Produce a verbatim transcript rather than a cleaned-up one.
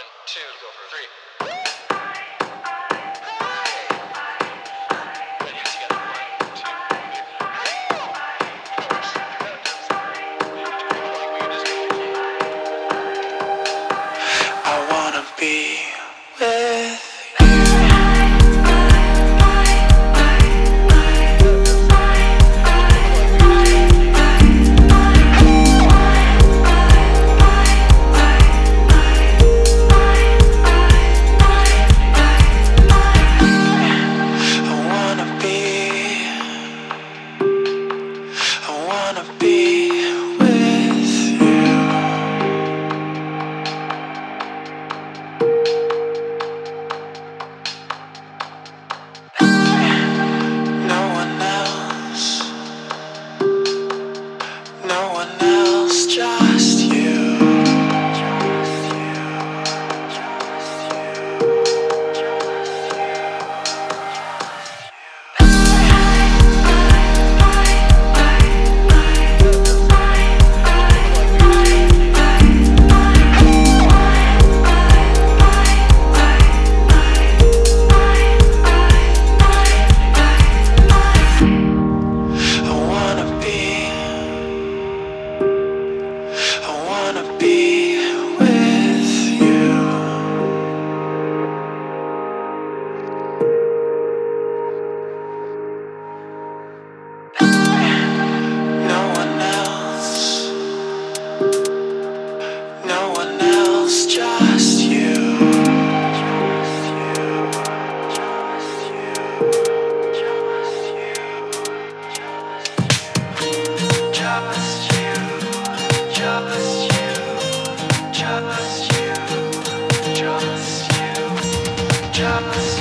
One, two, go for three. Ready, together. One, two, I wanna be with I wanna be with you. No one else, no one else, just you. I wanna be, I wanna be with you. No one else, no one else, just you. Just you, just you, just you, just you, just you.